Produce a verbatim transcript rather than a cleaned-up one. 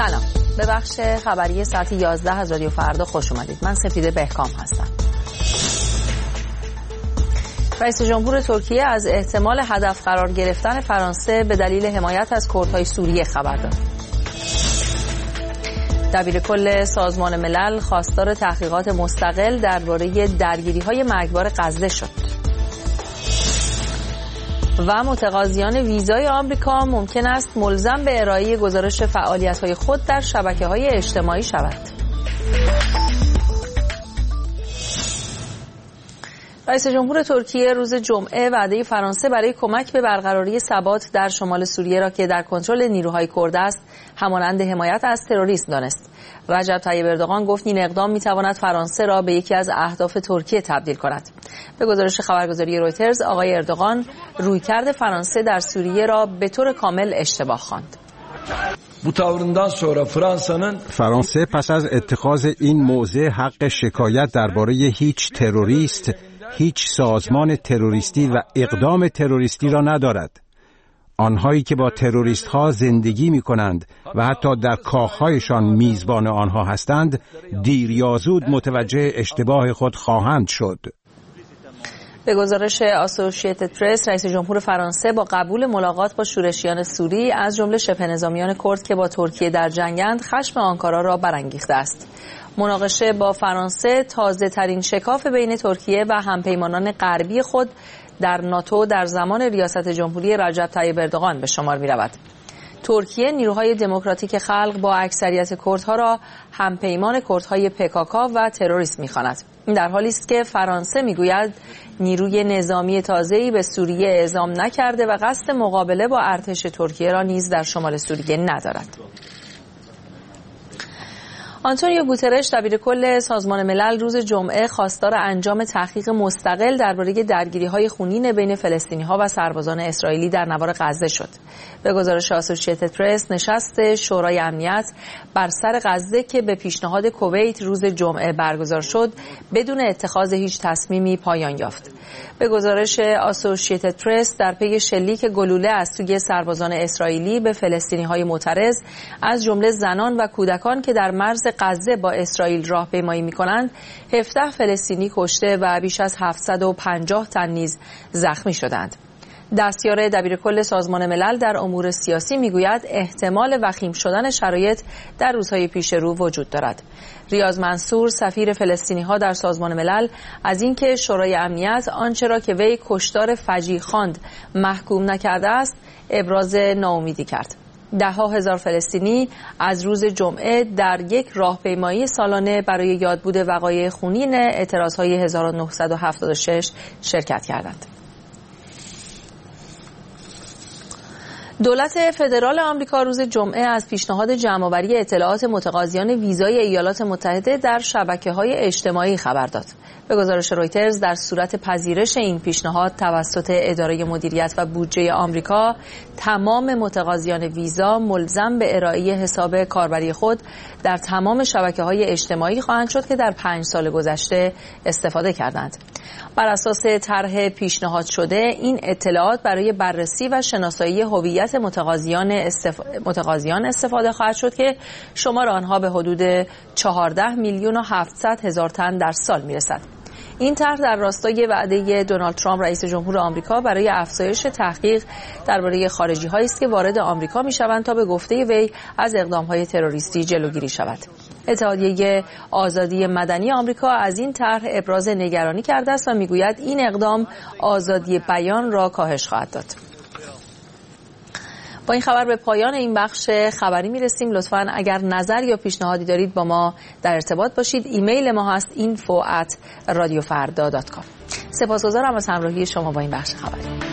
سلام، به بخش خبری ساعت یازده از رادیو فردا خوش اومدید. من سپیده بهکام هستم. رئیس جمهور ترکیه از احتمال هدف قرار گرفتن فرانسه به دلیل حمایت از کردهای سوریه خبر داد. دبیر کل سازمان ملل خواستار تحقیقات مستقل درباره درگیری‌های مرگبار غزه شد. و متقاضیان ویزای آمریکا ممکن است ملزم به ارائه گزارش فعالیت‌های خود در شبکه‌های اجتماعی شود. رئیس جمهور ترکیه روز جمعه وعده فرانسه برای کمک به برقراری ثبات در شمال سوریه را که در کنترل نیروهای کرد است همانند حمایت از تروریسم دانست. رجب طیب اردوغان گفت این اقدام می‌تواند فرانسه را به یکی از اهداف ترکیه تبدیل کند. به گزارش خبرگزاری رویترز، آقای اردوغان رویکرد فرانسه در سوریه را به طور کامل اشتباه خواند. فرانسه پس از اتخاذ این موضع حق شکایت درباره هیچ تروریست، هیچ سازمان تروریستی و اقدام تروریستی را ندارد. آنهایی که با تروریست ها زندگی می کنند و حتی در کاخهایشان میزبان آنها هستند، دیر یا زود متوجه اشتباه خود خواهند شد. به گزارش آسوشییتد پرس، رئیس جمهور فرانسه با قبول ملاقات با شورشیان سوری از جمله شبه نظامیان کرد که با ترکیه در جنگند، خشم آنکارا را برانگیخته است. مناقشه با فرانسه تازه ترین شکاف بین ترکیه و همپیمانان غربی خود در ناتو در زمان ریاست جمهوری رجب طیب اردوغان به شمار می رود. ترکیه نیروهای دموکراتیک خلق با اکثریت کردها را همپیمان کردهای پکاکا و تروریست می‌خواند. این در حالی است که فرانسه میگوید نیروی نظامی تازه‌ای به سوریه اعزام نکرده و قصد مقابله با ارتش ترکیه را نیز در شمال سوریه ندارد. آنتونیو گوترش دبیر کل سازمان ملل روز جمعه خواستار انجام تحقیق مستقل درباره درگیری‌های خونین بین فلسطینی‌ها و سربازان اسرائیلی در نوار غزه شد. به گزارش آسوشییتد پرس، نشست شورای امنیت بر سر غزه که به پیشنهاد کویت روز جمعه برگزار شد، بدون اتخاذ هیچ تصمیمی پایان یافت. به گزارش آسوشییتد پرس، در پی شلیک گلوله از سوی سربازان اسرائیلی به فلسطینی‌های معترض از جمله زنان و کودکان که در مرز غزه با اسرائیل راهپیمایی می‌کنند، هفده فلسطینی کشته و بیش از هفتصد و پنجاه تن نیز زخمی شدند. دستیار دبیرکل سازمان ملل در امور سیاسی میگوید احتمال وخیم شدن شرایط در روزهای پیش رو وجود دارد. ریاض منصور سفیر فلسطینی‌ها در سازمان ملل از اینکه شورای امنیت آنچه را که وی کشتار فجیع خواند محکوم نکرده است ابراز ناامیدی کرد. ده ها هزار فلسطینی از روز جمعه در یک راهپیمایی سالانه برای یادبود وقایع خونین اعتراضهای هزار و نهصد و هفتاد و شش شرکت کردند. دولت فدرال آمریکا روز جمعه از پیشنهاد جمع‌آوری اطلاعات متقاضیان ویزای ایالات متحده در شبکه‌های اجتماعی خبر داد. به گزارش رویترز، در صورت پذیرش این پیشنهاد توسط اداره مدیریت و بودجه آمریکا، تمام متقاضیان ویزا ملزم به ارائه حساب کاربری خود در تمام شبکه‌های اجتماعی خواهند شد که در پنج سال گذشته استفاده کردند. بر اساس طرح پیشنهاد شده، این اطلاعات برای بررسی و شناسایی هویت متقاضیان استف... متقاضیان استفاده خواهد شد که شمار آنها به حدود چهارده میلیون و هفتصد هزار تن در سال میرسد. این طرح در راستای وعده دونالد ترامپ رئیس جمهور آمریکا برای افزایش تحقیق درباره خارجی‌هایی است که وارد آمریکا می‌شوند تا به گفته وی از اقدام‌های تروریستی جلوگیری شود. اتحادیه آزادی مدنی آمریکا از این طرح ابراز نگرانی کرده است و می‌گوید این اقدام آزادی بیان را کاهش خواهد داد. با این خبر به پایان این بخش خبری میرسیم. لطفاً اگر نظر یا پیشنهادی دارید با ما در ارتباط باشید. ایمیل ما هست اینفو ات رادیو فردا دات کام. سپاسگزارم از همراهی شما با این بخش خبری.